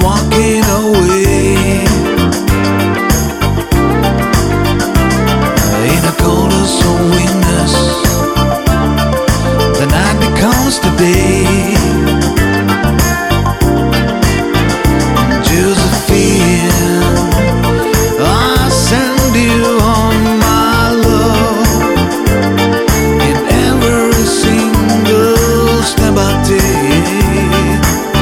walking away in a colder soul witness. The night becomes the day. Josephine, I send you on my love in every single step I take.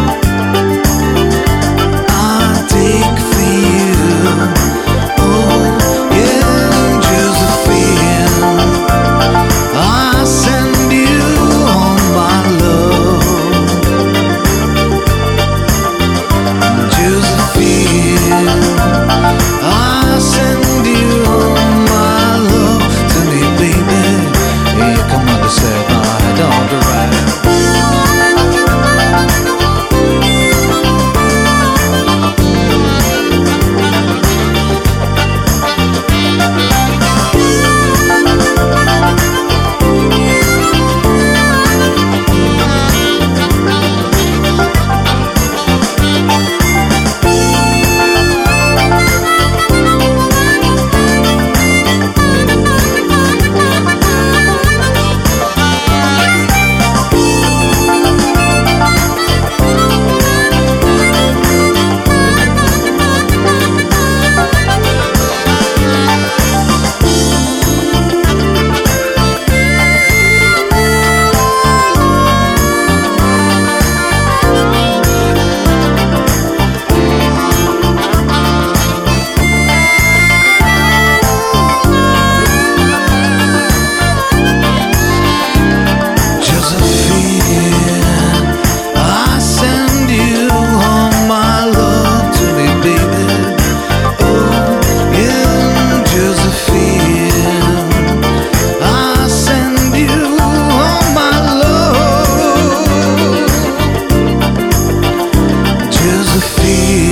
I take for you. Oh, yeah, Josephine, I send you on my love. Josephine, I send you on my love. Tell me, baby, yeah, come on to say my daughter right. Josephine,